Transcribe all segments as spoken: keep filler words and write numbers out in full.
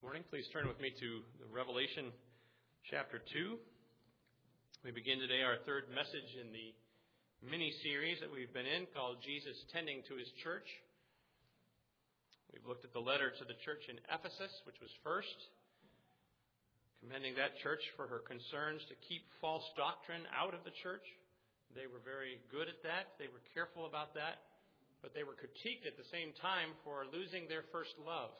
Morning. Please turn with me to the Revelation chapter two. We begin today our third message in the mini-series that we've been in called Jesus Tending to His Church. We've looked at the letter to the church in Ephesus, which was first, commending that church for her concerns to keep false doctrine out of the church. They were very good at that. They were careful about that. But they were critiqued at the same time for losing their first love.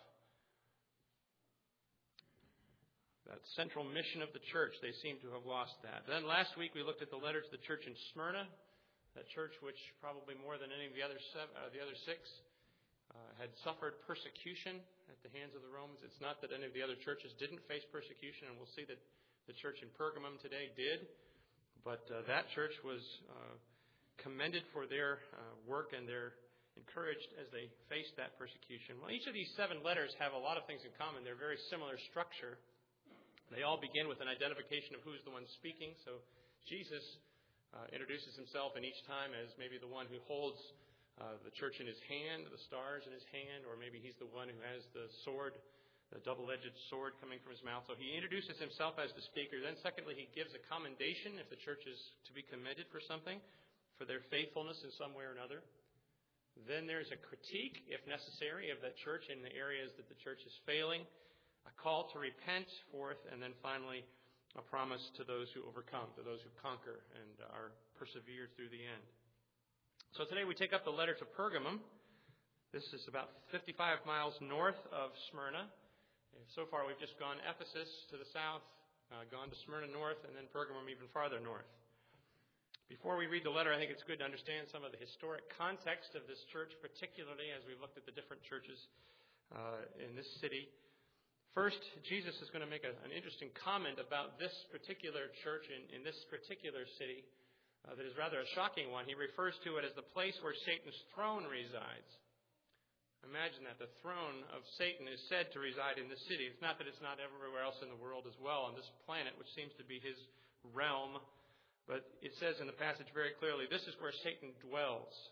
That central mission of the church, they seem to have lost that. Then last week we looked at the letter to the church in Smyrna, that church which probably more than any of the other seven, uh, the other six uh, had suffered persecution at the hands of the Romans. It's not that any of the other churches didn't face persecution, and we'll see that the church in Pergamum today did. But uh, that church was uh, commended for their uh, work and their encouraged as they faced that persecution. Well, each of these seven letters have a lot of things in common. They're very similar structure. They all begin with an identification of who's the one speaking. So Jesus uh, introduces himself in each time as maybe the one who holds uh, the church in his hand, the stars in his hand, or maybe he's the one who has the sword, the double-edged sword coming from his mouth. So he introduces himself as the speaker. Then secondly, he gives a commendation if the church is to be commended for something, for their faithfulness in some way or another. Then there's a critique, if necessary, of that church in the areas that the church is failing. A call to repent, fourth, and then finally a promise to those who overcome, to those who conquer and are persevered through the end. So today we take up the letter to Pergamum. This is about fifty-five miles north of Smyrna. So far we've just gone Ephesus to the south, uh, gone to Smyrna north, and then Pergamum even farther north. Before we read the letter, I think it's good to understand some of the historic context of this church, particularly as we've looked at the different churches uh, in this city. First, Jesus is going to make a, an interesting comment about this particular church in, in this particular city uh, that is rather a shocking one. He refers to it as the place where Satan's throne resides. Imagine that. The throne of Satan is said to reside in this city. It's not that it's not everywhere else in the world as well, on this planet, which seems to be his realm. But it says in the passage very clearly, this is where Satan dwells.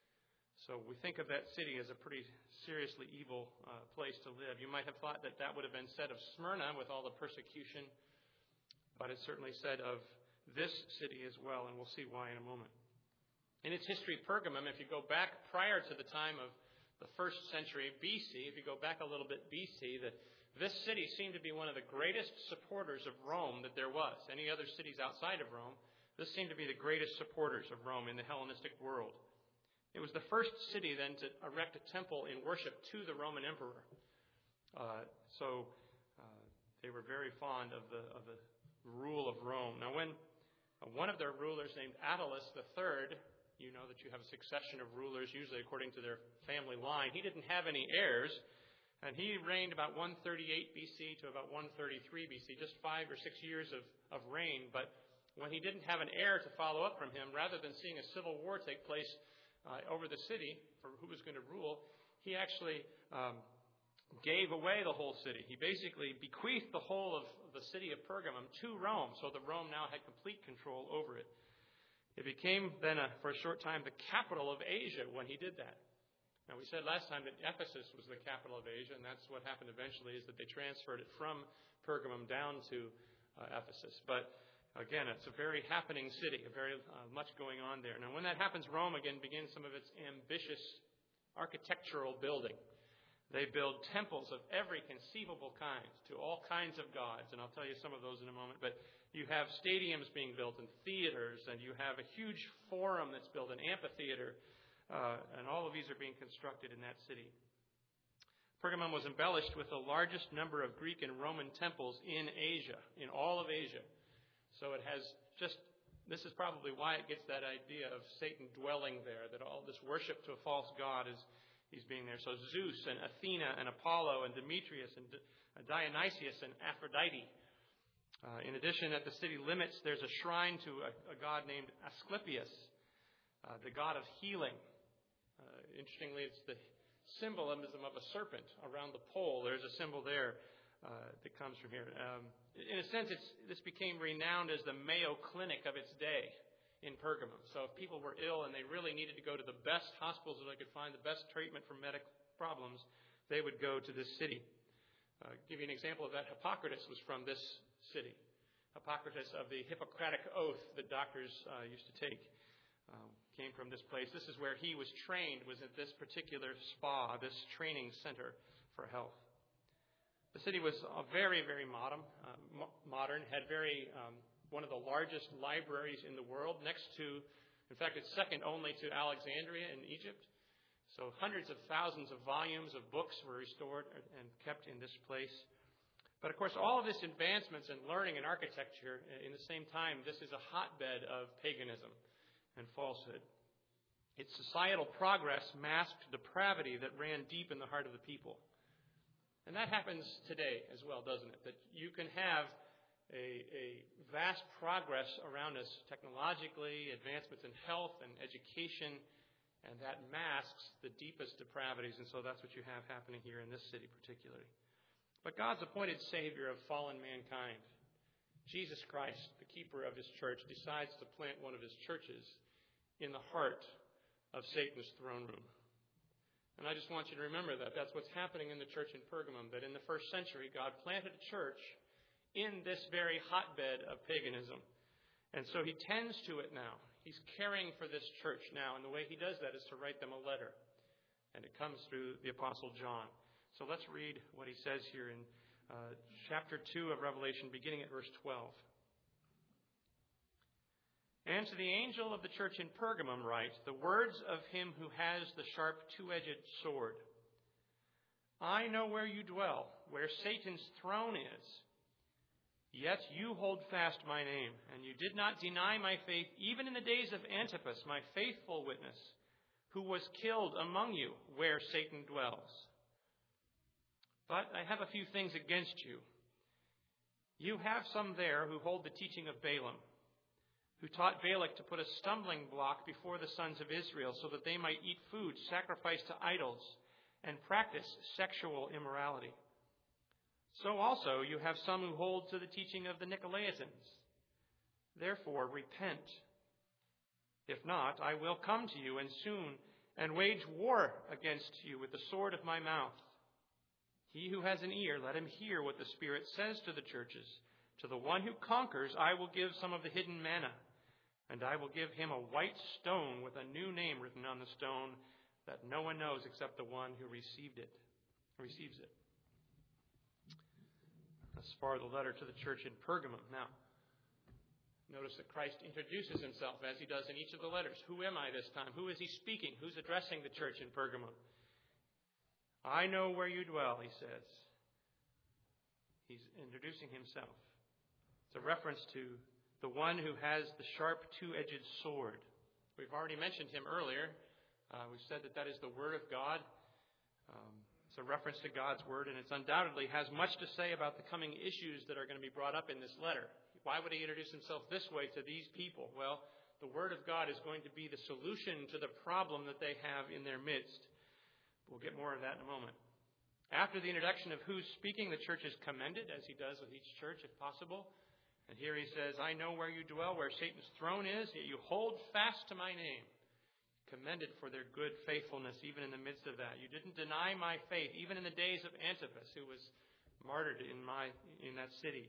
So we think of that city as a pretty seriously evil uh, place to live. You might have thought that that would have been said of Smyrna with all the persecution, but it's certainly said of this city as well, and we'll see why in a moment. In its history, Pergamum, if you go back prior to the time of the first century B C, if you go back a little bit B C, that this city seemed to be one of the greatest supporters of Rome that there was. Any other cities outside of Rome, this seemed to be the greatest supporters of Rome in the Hellenistic world. It was the first city then to erect a temple in worship to the Roman emperor. Uh, so uh, they were very fond of the of the rule of Rome. Now, when uh, one of their rulers named Attalus the Third, you know that you have a succession of rulers usually according to their family line. He didn't have any heirs, and he reigned about one thirty-eight B C to about one thirty-three B C, just five or six years of, of reign. But when he didn't have an heir to follow up from him, rather than seeing a civil war take place Uh, over the city for who was going to rule, he actually um, gave away the whole city. He basically bequeathed the whole of the city of Pergamum to Rome, so that Rome now had complete control over it. It became then, a, for a short time, the capital of Asia when he did that. Now, we said last time that Ephesus was the capital of Asia, and that's what happened eventually, is that they transferred it from Pergamum down to uh, Ephesus. But again, it's a very happening city, a very uh, much going on there. Now, when that happens, Rome again begins some of its ambitious architectural building. They build temples of every conceivable kind to all kinds of gods, and I'll tell you some of those in a moment. But you have stadiums being built and theaters, and you have a huge forum that's built, an amphitheater, uh, and all of these are being constructed in that city. Pergamum was embellished with the largest number of Greek and Roman temples in Asia, in all of Asia. So it has just, this is probably why it gets that idea of Satan dwelling there, that all this worship to a false god is he's being there. So Zeus and Athena and Apollo and Demetrius and Dionysius and Aphrodite. Uh, in addition, at the city limits, there's a shrine to a, a god named Asclepius, uh, the god of healing. Uh, interestingly, it's the symbolism of a serpent around the pole. There's a symbol there. Uh, that comes from here. Um, in a sense, it's, this became renowned as the Mayo Clinic of its day in Pergamum. So if people were ill and they really needed to go to the best hospitals that they could find, the best treatment for medical problems, they would go to this city. Uh, give you an example of that. Hippocrates was from this city. Hippocrates of the Hippocratic Oath that doctors uh, used to take um, came from this place. This is where he was trained, was at this particular spa, this training center for health. The city was uh, very, very modern, uh, mo- modern, had very um, one of the largest libraries in the world, next to, in fact, it's second only to Alexandria in Egypt. So hundreds of thousands of volumes of books were restored and kept in this place. But of course, all of this advancements in learning and architecture, in the same time, this is a hotbed of paganism and falsehood. Its societal progress masked depravity that ran deep in the heart of the people. And that happens today as well, doesn't it? That you can have a, a vast progress around us technologically, advancements in health and education, and that masks the deepest depravities. And so that's what you have happening here in this city particularly. But God's appointed Savior of fallen mankind, Jesus Christ, the keeper of his church, decides to plant one of his churches in the heart of Satan's throne room. And I just want you to remember that. That's what's happening in the church in Pergamum, that in the first century, God planted a church in this very hotbed of paganism. And so he tends to it now. He's caring for this church now. And the way he does that is to write them a letter. And it comes through the Apostle John. So let's read what he says here in uh, chapter two of Revelation, beginning at verse twelve. And to the angel of the church in Pergamum write, the words of him who has the sharp two-edged sword. I know where you dwell, where Satan's throne is. Yet you hold fast my name, and you did not deny my faith, even in the days of Antipas, my faithful witness, who was killed among you, where Satan dwells. But I have a few things against you. You have some there who hold the teaching of Balaam, who taught Balak to put a stumbling block before the sons of Israel so that they might eat food sacrificed to idols and practice sexual immorality. So also you have some who hold to the teaching of the Nicolaitans. Therefore repent. If not, I will come to you and soon and wage war against you with the sword of my mouth. He who has an ear, let him hear what the Spirit says to the churches. To the one who conquers, I will give some of the hidden manna, and I will give him a white stone with a new name written on the stone that no one knows except the one who received it, receives it. Thus far, the letter to the church in Pergamum. Now, notice that Christ introduces himself as he does in each of the letters. Who am I this time? Who is he speaking? Who's addressing the church in Pergamum? I know where you dwell, he says. He's introducing himself. It's a reference to the one who has the sharp two-edged sword. We've already mentioned him earlier. Uh, we've said that that is the Word of God. Um, it's a reference to God's Word, and it undoubtedly has much to say about the coming issues that are going to be brought up in this letter. Why would he introduce himself this way to these people? Well, the Word of God is going to be the solution to the problem that they have in their midst. We'll get more of that in a moment. After the introduction of who's speaking, the church is commended, as he does with each church, if possible. And here he says, I know where you dwell, where Satan's throne is, yet you hold fast to my name. Commended for their good faithfulness, even in the midst of that. You didn't deny my faith, even in the days of Antipas, who was martyred in my in that city.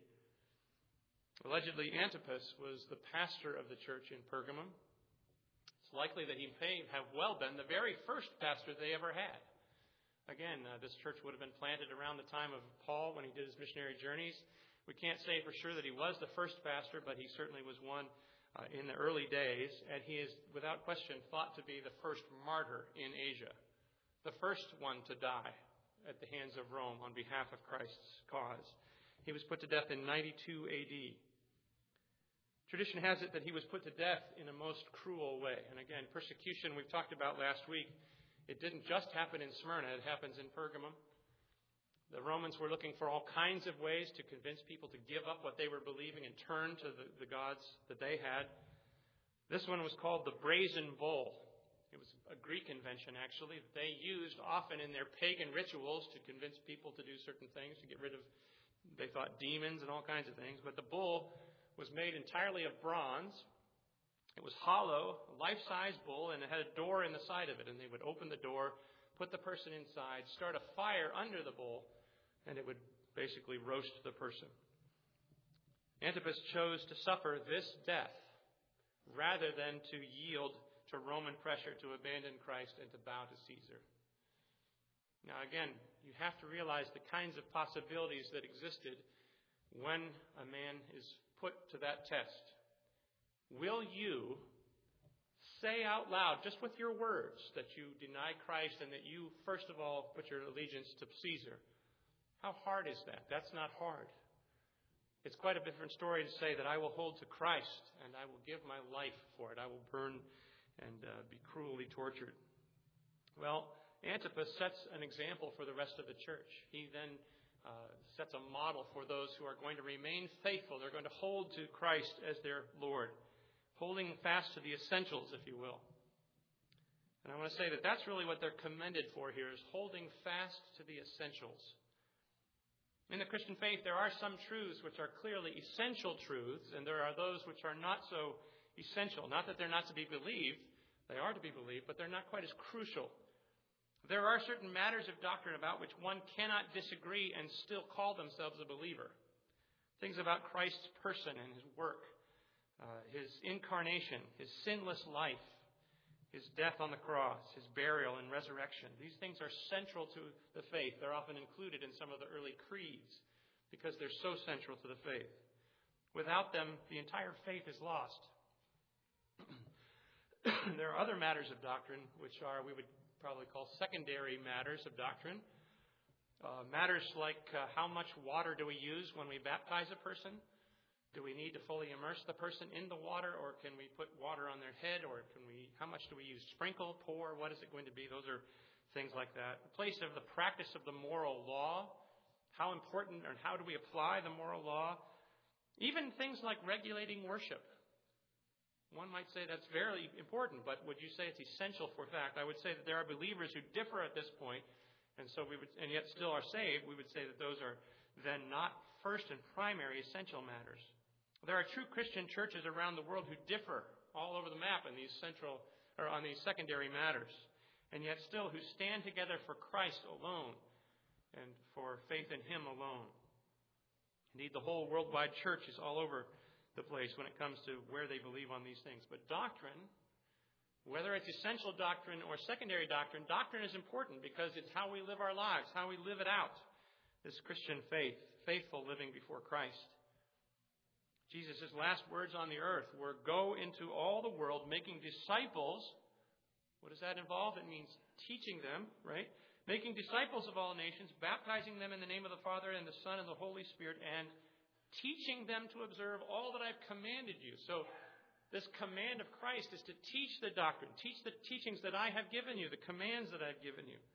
Allegedly, Antipas was the pastor of the church in Pergamum. It's likely that he may have well been the very first pastor they ever had. Again, uh, this church would have been planted around the time of Paul when he did his missionary journeys. We can't say for sure that he was the first pastor, but he certainly was one uh, in the early days. And he is, without question, thought to be the first martyr in Asia. The first one to die at the hands of Rome on behalf of Christ's cause. He was put to death in ninety-two A D. Tradition has it that he was put to death in a most cruel way. And again, persecution we've talked about last week. It didn't just happen in Smyrna. It happens in Pergamum. The Romans were looking for all kinds of ways to convince people to give up what they were believing and turn to the, the gods that they had. This one was called the Brazen Bull. It was a Greek invention, actually, that they used often in their pagan rituals to convince people to do certain things, to get rid of, they thought, demons and all kinds of things. But the bull was made entirely of bronze. It was hollow, a life-size bull, and it had a door in the side of it. And they would open the door, put the person inside, start a fire under the bull, and it would basically roast the person. Antipas chose to suffer this death rather than to yield to Roman pressure to abandon Christ and to bow to Caesar. Now again, you have to realize the kinds of possibilities that existed when a man is put to that test. Will you say out loud, just with your words, that you deny Christ and that you, first of all, put your allegiance to Caesar? How hard is that? That's not hard. It's quite a different story to say that I will hold to Christ and I will give my life for it. I will burn and uh, be cruelly tortured. Well, Antipas sets an example for the rest of the church. He then uh, sets a model for those who are going to remain faithful. They're going to hold to Christ as their Lord, holding fast to the essentials, if you will. And I want to say that that's really what they're commended for here, is holding fast to the essentials. In the Christian faith, there are some truths which are clearly essential truths, and there are those which are not so essential. Not that they're not to be believed. They are to be believed, but they're not quite as crucial. There are certain matters of doctrine about which one cannot disagree and still call themselves a believer. Things about Christ's person and his work, uh, his incarnation, his sinless life, his death on the cross, his burial and resurrection. These things are central to the faith. They're often included in some of the early creeds because they're so central to the faith. Without them, the entire faith is lost. There are other matters of doctrine which are, we would probably call secondary matters of doctrine. Uh, matters like uh, how much water do we use when we baptize a person? Do we need to fully immerse the person in the water, or can we put water on their head, or can we? How much do we use? Sprinkle, pour? What is it going to be? Those are things like that. The place of the practice of the moral law. How important and how do we apply the moral law? Even things like regulating worship. One might say that's very important, but would you say it's essential for fact? I would say that there are believers who differ at this point, and so we would, and yet still are saved. We would say that those are then not first and primary essential matters. There are true Christian churches around the world who differ all over the map in these central or on these secondary matters, and yet still who stand together for Christ alone and for faith in Him alone. Indeed, the whole worldwide church is all over the place when it comes to where they believe on these things. But doctrine, whether it's essential doctrine or secondary doctrine, doctrine is important because it's how we live our lives, how we live it out, this Christian faith, faithful living before Christ. Jesus' last words on the earth were, "Go into all the world, making disciples." What does that involve? It means teaching them, right? Making disciples of all nations, baptizing them in the name of the Father and the Son and the Holy Spirit, and teaching them to observe all that I've commanded you. So this command of Christ is to teach the doctrine, teach the teachings that I have given you, the commands that I've given you.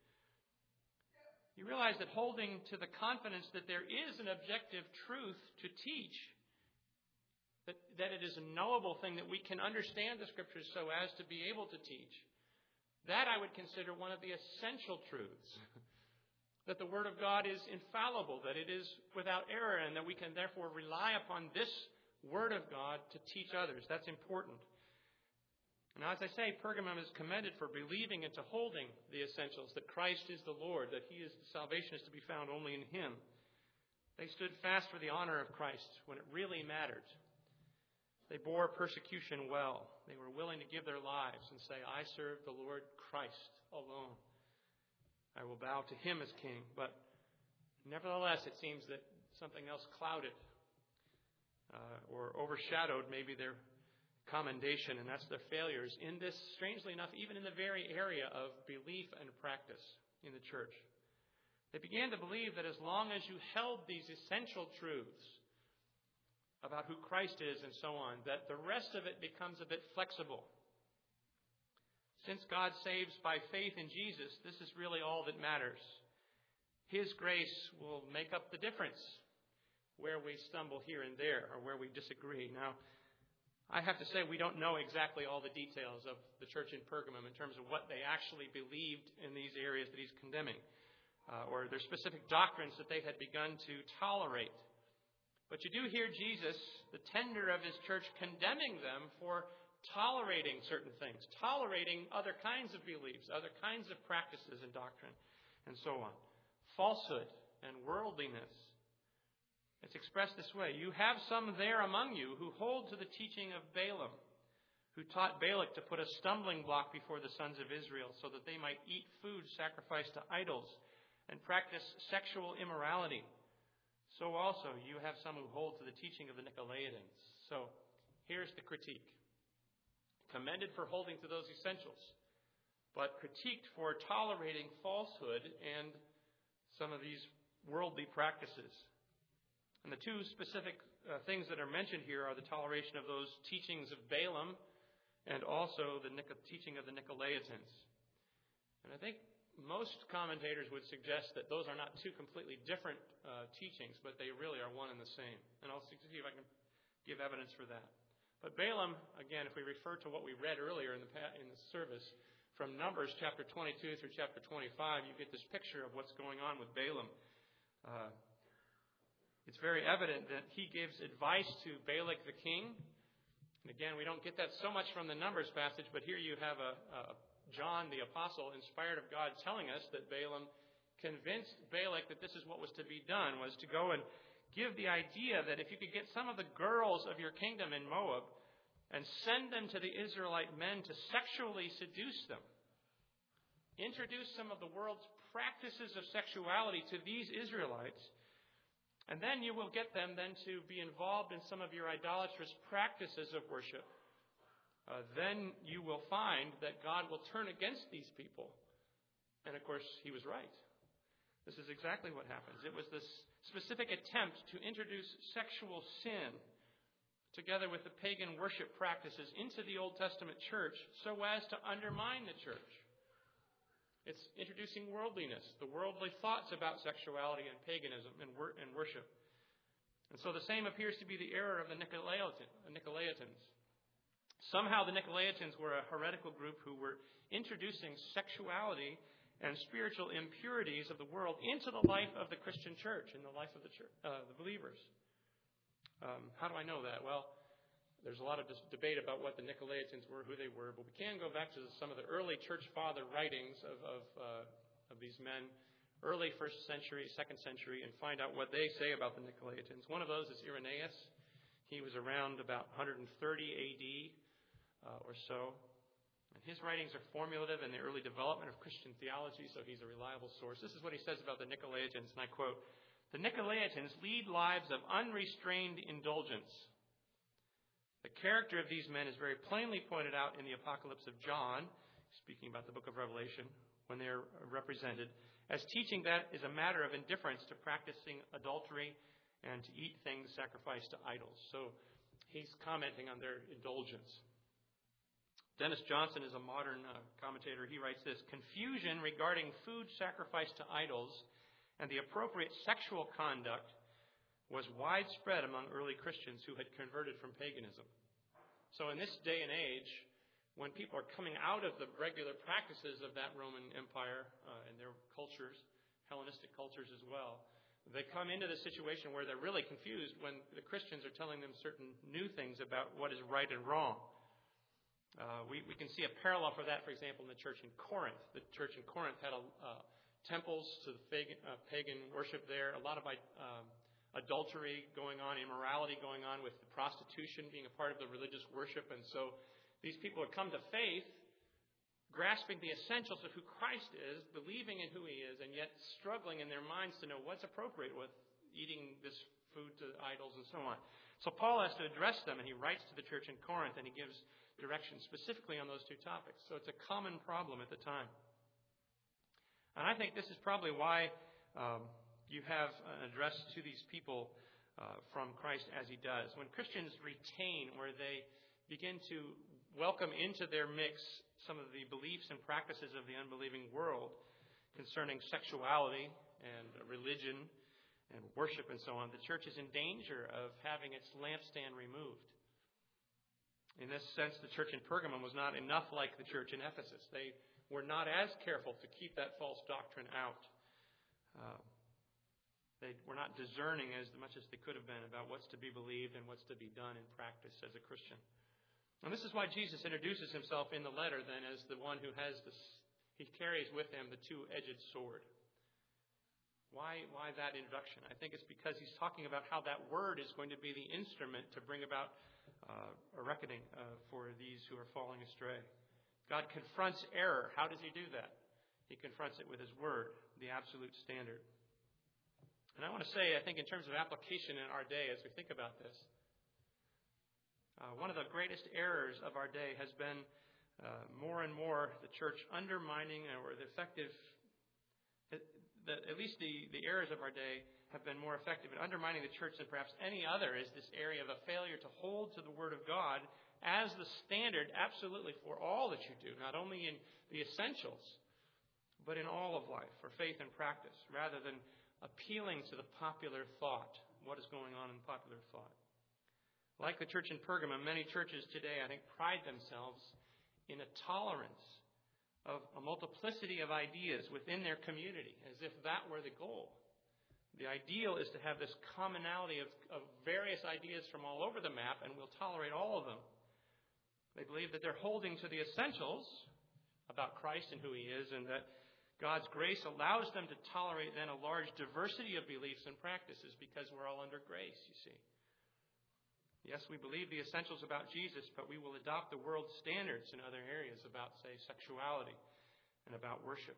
You realize that holding to the confidence that there is an objective truth to teach, that, that it is a knowable thing that we can understand the Scriptures so as to be able to teach, that I would consider one of the essential truths. That the Word of God is infallible, that it is without error, and that we can therefore rely upon this Word of God to teach others. That's important. Now, as I say, Pergamum is commended for believing and to holding the essentials, that Christ is the Lord, that He is salvation is to be found only in Him. They stood fast for the honor of Christ when it really mattered. They bore persecution well. They were willing to give their lives and say, "I serve the Lord Christ alone. I will bow to Him as King." But nevertheless, it seems that something else clouded uh, or overshadowed maybe their commendation, and that's their failures in this, strangely enough, even in the very area of belief and practice in the church. They began to believe that as long as you held these essential truths about who Christ is and so on, that the rest of it becomes a bit flexible. Since God saves by faith in Jesus, this is really all that matters. His grace will make up the difference where we stumble here and there or where we disagree. Now, I have to say we don't know exactly all the details of the church in Pergamum in terms of what they actually believed in these areas that he's condemning, uh, or their specific doctrines that they had begun to tolerate. But you do hear Jesus, the tender of his church, condemning them for tolerating certain things, tolerating other kinds of beliefs, other kinds of practices and doctrine, and so on. Falsehood and worldliness expressed this way: "You have some there among you who hold to the teaching of Balaam, who taught Balak to put a stumbling block before the sons of Israel so that they might eat food sacrificed to idols and practice sexual immorality. So also you have some who hold to the teaching of the Nicolaitans." So here's the critique. Commended for holding to those essentials, but critiqued for tolerating falsehood and some of these worldly practices. And the two specific uh, things that are mentioned here are the toleration of those teachings of Balaam and also the teaching of the Nicolaitans. And I think most commentators would suggest that those are not two completely different uh, teachings, but they really are one and the same. And I'll see if I can give evidence for that. But Balaam, again, if we refer to what we read earlier in the in the service, from Numbers chapter twenty-two through chapter twenty-five, you get this picture of what's going on with Balaam. Uh, it's very evident that he gives advice to Balak the king. And again, we don't get that so much from the Numbers passage, but here you have a, a John the Apostle, inspired of God, telling us that Balaam convinced Balak that this is what was to be done, was to go and give the idea that if you could get some of the girls of your kingdom in Moab and send them to the Israelite men to sexually seduce them, introduce some of the world's practices of sexuality to these Israelites, and then you will get them then to be involved in some of your idolatrous practices of worship. Uh, then you will find that God will turn against these people. And of course, he was right. This is exactly what happens. It was this specific attempt to introduce sexual sin together with the pagan worship practices into the Old Testament church so as to undermine the church. It's introducing worldliness, the worldly thoughts about sexuality and paganism and worship. And so the same appears to be the error of the Nicolaitans. Somehow the Nicolaitans were a heretical group who were introducing sexuality and spiritual impurities of the world into the life of the Christian church, in the life of the church, uh, the believers. Um, how do I know that? Well, there's a lot of dis- debate about what the Nicolaitans were, who they were, but we can go back to some of the early church father writings of of, uh, of these men, early first century, second century, and find out what they say about the Nicolaitans. One of those is Irenaeus. He was around about one thirty A D uh, or so. And his writings are formulative in the early development of Christian theology, so he's a reliable source. This is what he says about the Nicolaitans, and I quote, "The Nicolaitans lead lives of unrestrained indulgence. The character of these men is very plainly pointed out in the Apocalypse of John," speaking about the book of Revelation, when they are represented, "as teaching that is a matter of indifference to practicing adultery and to eat things sacrificed to idols." So he's commenting on their indulgence. Dennis Johnson is a modern uh, commentator. He writes this: "Confusion regarding food sacrificed to idols and the appropriate sexual conduct was widespread among early Christians who had converted from paganism." So in this day and age, when people are coming out of the regular practices of that Roman Empire uh, and their cultures, Hellenistic cultures as well, they come into the situation where they're really confused when the Christians are telling them certain new things about what is right and wrong. Uh, we, we can see a parallel for that, for example, in the church in Corinth. The church in Corinth had a, uh, temples to the pagan, uh, pagan worship there, a lot of um, adultery going on, immorality going on, with the prostitution being a part of the religious worship. And so these people had come to faith, grasping the essentials of who Christ is, believing in who he is, and yet struggling in their minds to know what's appropriate with eating this food to idols and so on. So Paul has to address them, and he writes to the church in Corinth, and he gives direction specifically on those two topics. So it's a common problem at the time. And I think this is probably why um, you have an address to these people uh, from Christ as he does. When Christians retain, where they begin to welcome into their mix some of the beliefs and practices of the unbelieving world concerning sexuality and religion and worship and so on, the church is in danger of having its lampstand removed. In this sense, the church in Pergamum was not enough like the church in Ephesus. They were not as careful to keep that false doctrine out. Uh, they were not discerning as much as they could have been about what's to be believed and what's to be done in practice as a Christian. And this is why Jesus introduces himself in the letter then as the one who has this, he carries with him the two-edged sword. Why, why that introduction? I think it's because he's talking about how that word is going to be the instrument to bring about uh, a reckoning uh, for these who are falling astray. God confronts error. How does he do that? He confronts it with his word, the absolute standard. And I want to say, I think in terms of application in our day as we think about this, uh, one of the greatest errors of our day has been uh, more and more the church undermining or the effective, the, at least the, the errors of our day have been more effective in undermining the church than perhaps any other, is this area of a failure to hold to the Word of God as the standard absolutely for all that you do, not only in the essentials, but in all of life, for faith and practice, rather than appealing to the popular thought, what is going on in popular thought. Like the church in Pergamum, many churches today, I think, pride themselves in a tolerance of a multiplicity of ideas within their community, as if that were the goal. The ideal is to have this commonality of, of various ideas from all over the map, and we'll tolerate all of them. They believe that they're holding to the essentials about Christ and who he is, and that God's grace allows them to tolerate then a large diversity of beliefs and practices because we're all under grace, you see. Yes, we believe the essentials about Jesus, but we will adopt the world's standards in other areas about, say, sexuality and about worship.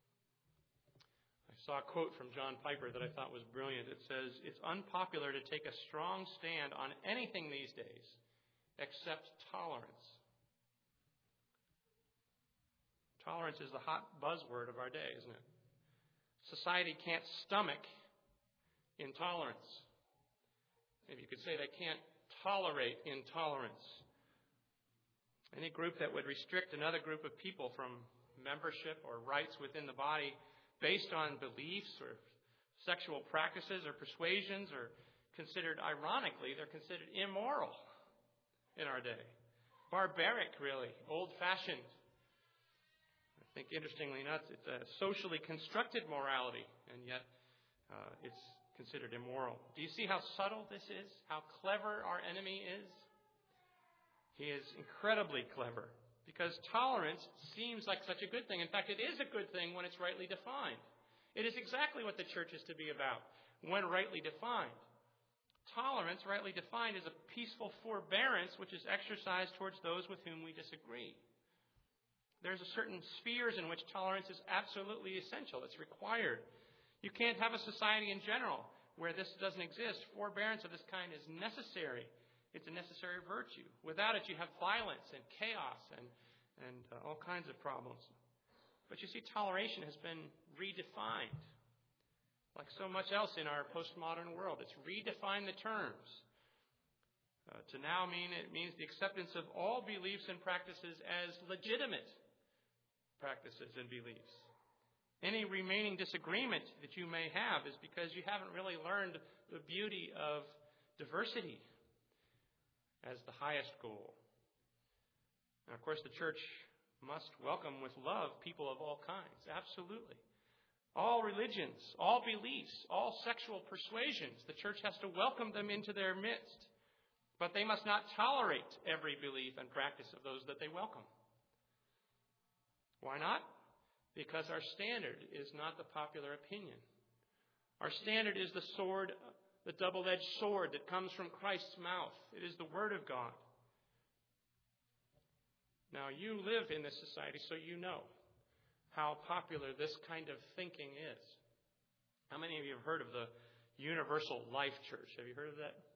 I saw a quote from John Piper that I thought was brilliant. It says, "It's unpopular to take a strong stand on anything these days except tolerance." Tolerance is the hot buzzword of our day, isn't it? Society can't stomach intolerance. Maybe you could say they can't tolerate intolerance. Any group that would restrict another group of people from membership or rights within the body based on beliefs or sexual practices or persuasions are considered, ironically, they're considered immoral in our day. Barbaric, really. Old-fashioned. I think, interestingly enough, it's a socially constructed morality, and yet uh, it's considered immoral. Do you see how subtle this is? How clever our enemy is? He is incredibly clever, because tolerance seems like such a good thing. In fact, it is a good thing when it's rightly defined. It is exactly what the church is to be about, when rightly defined. Tolerance, rightly defined, is a peaceful forbearance which is exercised towards those with whom we disagree. There's a certain spheres in which tolerance is absolutely essential. It's required. You can't have a society in general where this doesn't exist. Forbearance of this kind is necessary. It's a necessary virtue. Without it, you have violence and chaos and, and uh, all kinds of problems. But you see, toleration has been redefined. Like so much else in our postmodern world, it's redefined the terms. Uh, to now mean it means the acceptance of all beliefs and practices as legitimate practices and beliefs. Any remaining disagreement that you may have is because you haven't really learned the beauty of diversity as the highest goal. And of course, the church must welcome with love people of all kinds. Absolutely. All religions, all beliefs, all sexual persuasions. The church has to welcome them into their midst. But they must not tolerate every belief and practice of those that they welcome. Why not? Because our standard is not the popular opinion. Our standard is the sword, the double-edged sword that comes from Christ's mouth. It is the Word of God. Now, you live in this society, so you know how popular this kind of thinking is. How many of you have heard of the Universal Life Church? Have you heard of that?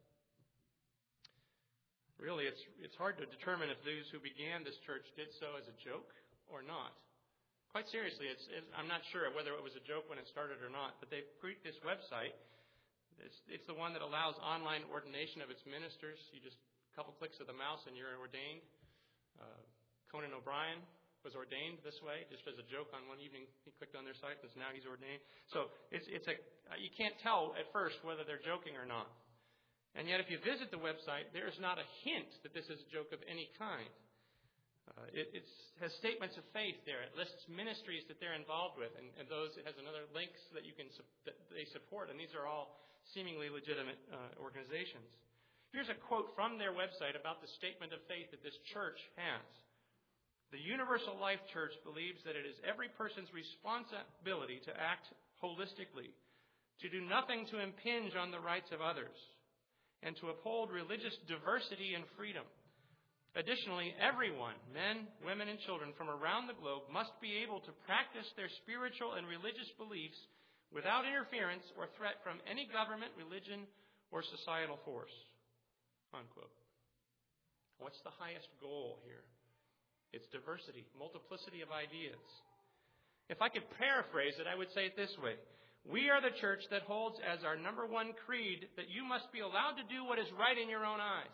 Really, it's it's hard to determine if those who began this church did so as a joke or not. Quite seriously, it's, it's, I'm not sure whether it was a joke when it started or not, but they've created this website. It's, it's the one that allows online ordination of its ministers. You just a couple clicks of the mouse and you're ordained. Uh, Conan O'Brien was ordained this way, just as a joke. On one evening, he clicked on their site, and now he's ordained. So it's it's a you can't tell at first whether they're joking or not. And yet, if you visit the website, there is not a hint that this is a joke of any kind. Uh, it it's, has statements of faith there. It lists ministries that they're involved with, and, and those it has another links that you can that they support. And these are all seemingly legitimate uh, organizations. Here's a quote from their website about the statement of faith that this church has. The Universal Life Church believes that it is every person's responsibility to act holistically, to do nothing to impinge on the rights of others, and to uphold religious diversity and freedom. Additionally, everyone, men, women, and children from around the globe must be able to practice their spiritual and religious beliefs without interference or threat from any government, religion, or societal force. Unquote. What's the highest goal here? It's diversity, multiplicity of ideas. If I could paraphrase it, I would say it this way. We are the church that holds as our number one creed that you must be allowed to do what is right in your own eyes.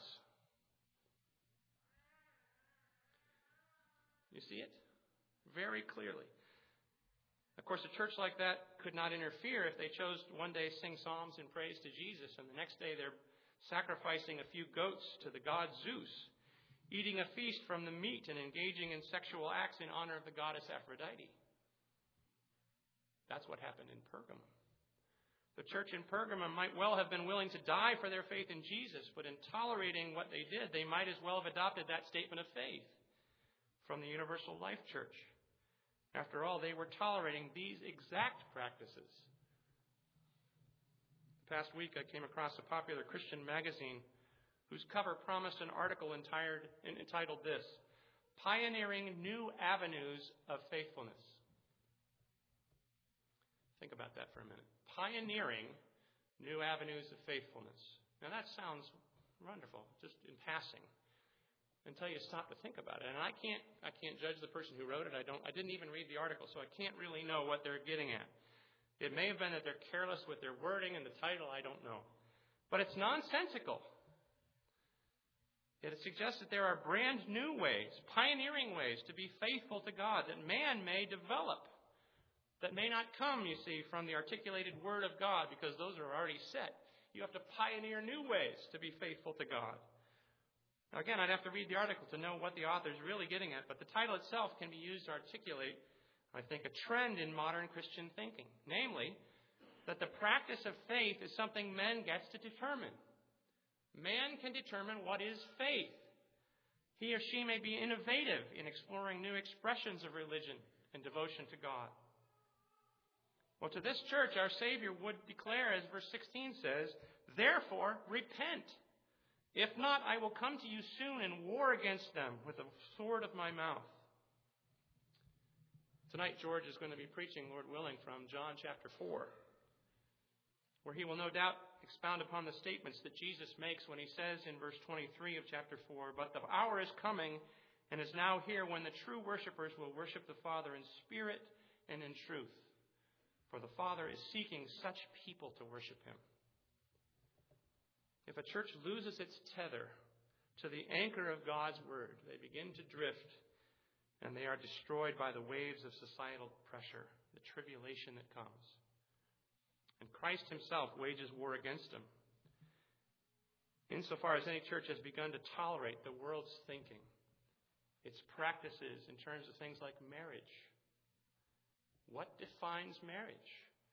You see it? Very clearly. Of course, a church like that could not interfere if they chose to one day sing psalms in praise to Jesus, and the next day they're sacrificing a few goats to the god Zeus, eating a feast from the meat and engaging in sexual acts in honor of the goddess Aphrodite. That's what happened in Pergamum. The church in Pergamum might well have been willing to die for their faith in Jesus, but in tolerating what they did, they might as well have adopted that statement of faith from the Universal Life Church. After all, they were tolerating these exact practices. The past week, I came across a popular Christian magazine whose cover promised an article entitled, entitled this, Pioneering New Avenues of Faithfulness. Think about that for a minute. Pioneering New Avenues of Faithfulness. Now that sounds wonderful, just in passing, until you stop to think about it. And I can't I can't judge the person who wrote it. I don't I didn't even read the article, so I can't really know what they're getting at. It may have been that they're careless with their wording and the title, I don't know. But it's nonsensical. It suggests that there are brand new ways, pioneering ways to be faithful to God that man may develop, that may not come, you see, from the articulated Word of God, because those are already set. You have to pioneer new ways to be faithful to God. Now, again, I'd have to read the article to know what the author is really getting at, but the title itself can be used to articulate, I think, a trend in modern Christian thinking, namely, that the practice of faith is something man gets to determine. Man can determine what is faith. He or she may be innovative in exploring new expressions of religion and devotion to God. Well, to this church, our Savior would declare, as verse sixteen says, therefore, repent. If not, I will come to you soon and war against them with the sword of my mouth. Tonight, George is going to be preaching, Lord willing, from John chapter four, where he will no doubt expound upon the statements that Jesus makes when he says in verse twenty-three of chapter four, but the hour is coming and is now here when the true worshipers will worship the Father in spirit and in truth. For the Father is seeking such people to worship him. If a church loses its tether to the anchor of God's Word, they begin to drift, and they are destroyed by the waves of societal pressure, the tribulation that comes. And Christ himself wages war against them. Insofar as any church has begun to tolerate the world's thinking, its practices in terms of things like marriage. What defines marriage?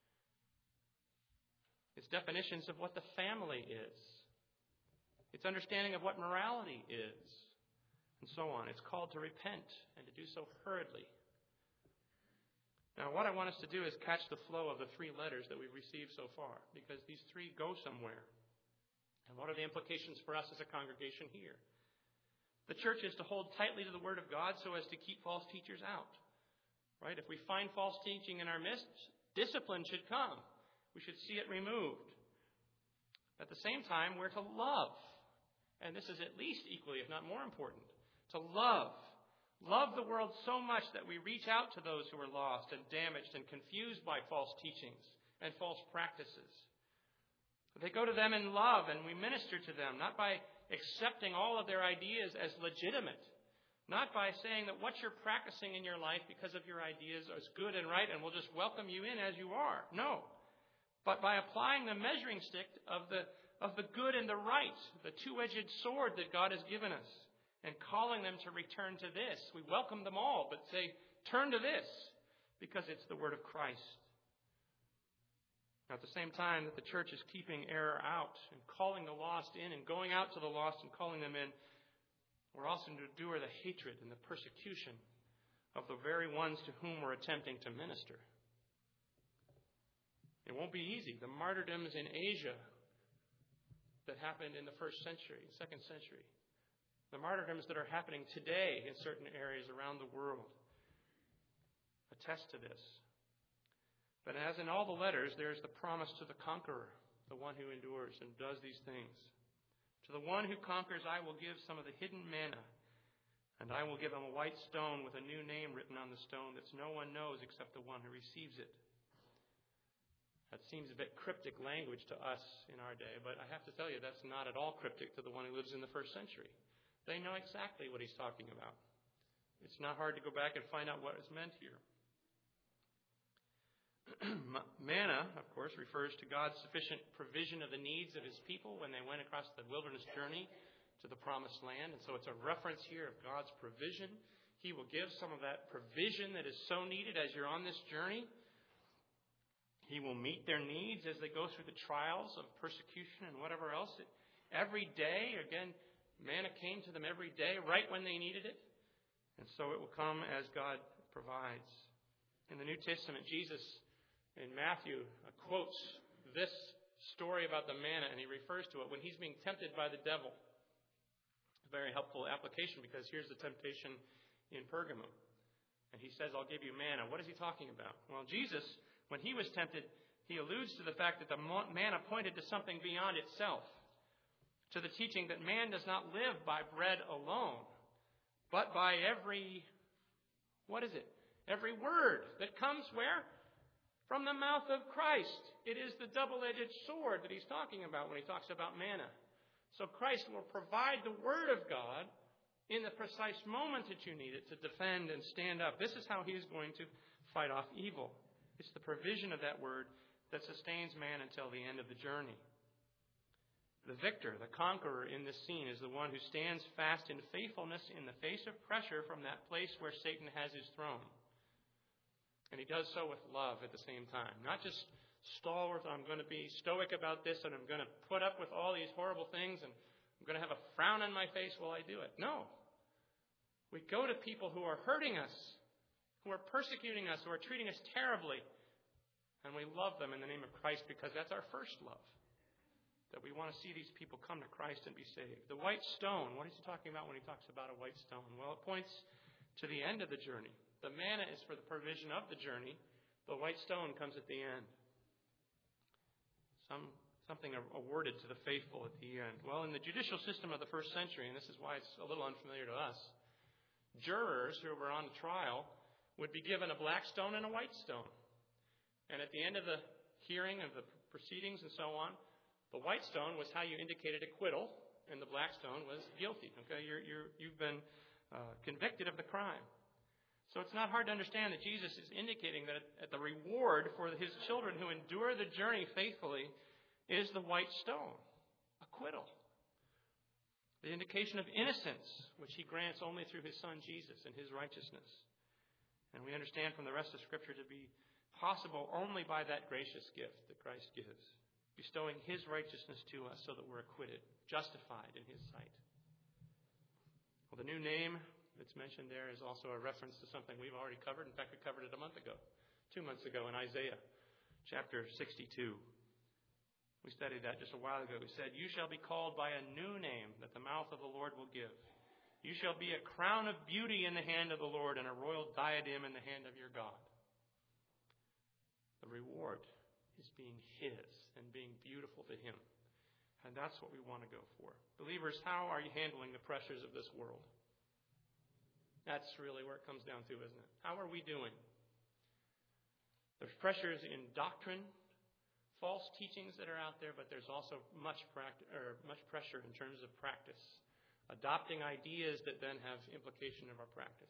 Its definitions of what the family is. Its understanding of what morality is. And so on. It's called to repent and to do so hurriedly. Now, what I want us to do is catch the flow of the three letters that we've received so far, because these three go somewhere. And what are the implications for us as a congregation here? The church is to hold tightly to the Word of God so as to keep false teachers out. Right? If we find false teaching in our midst, discipline should come. We should see it removed. At the same time, we're to love. And this is at least equally, if not more important. To love. Love the world so much that we reach out to those who are lost and damaged and confused by false teachings and false practices. They go to them in love and we minister to them, not by accepting all of their ideas as legitimate. Not by saying that what you're practicing in your life because of your ideas is good and right and we'll just welcome you in as you are. No. But by applying the measuring stick of the of the good and the right, the two-edged sword that God has given us, and calling them to return to this. We welcome them all, but say, turn to this, because it's the word of Christ. Now, at the same time that the church is keeping error out and calling the lost in and going out to the lost and calling them in, we're also to endure the hatred and the persecution of the very ones to whom we're attempting to minister. It won't be easy. The martyrdoms in Asia that happened in the first century, second century, the martyrdoms that are happening today in certain areas around the world attest to this. But as in all the letters, there is the promise to the conqueror, the one who endures and does these things. To the one who conquers, I will give some of the hidden manna, and I will give him a white stone with a new name written on the stone that no one knows except the one who receives it. That seems a bit cryptic language to us in our day, but I have to tell you that's not at all cryptic to the one who lives in the first century. They know exactly what he's talking about. It's not hard to go back and find out what is meant here. Manna, of course, refers to God's sufficient provision of the needs of his people when they went across the wilderness journey to the promised land. And so it's a reference here of God's provision. He will give some of that provision that is so needed as you're on this journey. He will meet their needs as they go through the trials of persecution and whatever else. Every day, again, manna came to them every day, right when they needed it. And so it will come as God provides. In the New Testament, Jesus, in Matthew, uh, quotes this story about the manna, and he refers to it when he's being tempted by the devil. A very helpful application, because here's the temptation in Pergamum. And he says, I'll give you manna. What is he talking about? Well, Jesus, when he was tempted, he alludes to the fact that the manna pointed to something beyond itself, to the teaching that man does not live by bread alone, but by every, what is it? Every word that comes where? From the mouth of Christ. It is the double-edged sword that he's talking about when he talks about manna. So Christ will provide the Word of God in the precise moment that you need it to defend and stand up. This is how he is going to fight off evil. It's the provision of that Word that sustains man until the end of the journey. The victor, the conqueror in this scene, is the one who stands fast in faithfulness in the face of pressure from that place where Satan has his throne. And he does so with love at the same time. Not just stalwart, I'm going to be stoic about this and I'm going to put up with all these horrible things and I'm going to have a frown on my face while I do it. No. We go to people who are hurting us, who are persecuting us, who are treating us terribly. And we love them in the name of Christ because that's our first love. That we want to see these people come to Christ and be saved. The white stone, what is he talking about when he talks about a white stone? Well, it points to the end of the journey. The manna is for the provision of the journey. The white stone comes at the end. Some something awarded to the faithful at the end. Well, in the judicial system of the first century, and this is why it's a little unfamiliar to us, jurors who were on trial would be given a black stone and a white stone. And at the end of the hearing of the proceedings and so on, the white stone was how you indicated acquittal, and the black stone was guilty. Okay, you're, you're, you've been uh, convicted of the crime. So it's not hard to understand that Jesus is indicating that at the reward for his children who endure the journey faithfully is the white stone, acquittal. The indication of innocence, which he grants only through his Son Jesus and his righteousness. And we understand from the rest of Scripture to be possible only by that gracious gift that Christ gives, bestowing his righteousness to us so that we're acquitted, justified in his sight. Well, the new name that's mentioned there is also a reference to something we've already covered. In fact, we covered it a month ago, two months ago in Isaiah chapter sixty-two. We studied that just a while ago. We said, you shall be called by a new name that the mouth of the Lord will give. You shall be a crown of beauty in the hand of the Lord and a royal diadem in the hand of your God. The reward is being his and being beautiful to him. And that's what we want to go for. Believers, how are you handling the pressures of this world? That's really where it comes down to, isn't it? How are we doing? There's pressures in doctrine, false teachings that are out there, but there's also much practice, or much pressure in terms of practice, adopting ideas that then have implication of our practice.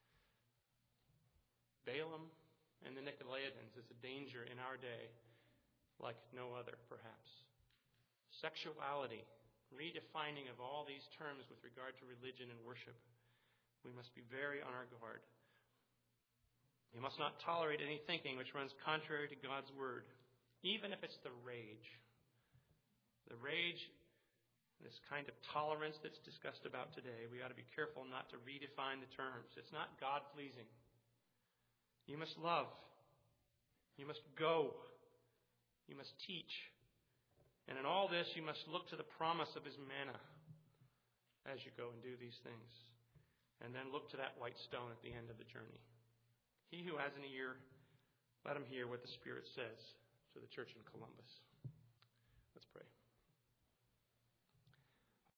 Balaam and the Nicolaitans is a danger in our day like no other, perhaps. Sexuality, redefining of all these terms with regard to religion and worship. We must be very on our guard. We must not tolerate any thinking which runs contrary to God's word, even if it's the rage. The rage, this kind of tolerance that's discussed about today, we ought to be careful not to redefine the terms. It's not God-pleasing. You must love. You must go. You must teach. And in all this, you must look to the promise of His manna as you go and do these things. And then look to that white stone at the end of the journey. He who has an ear, let him hear what the Spirit says to the church in Columbus. Let's pray.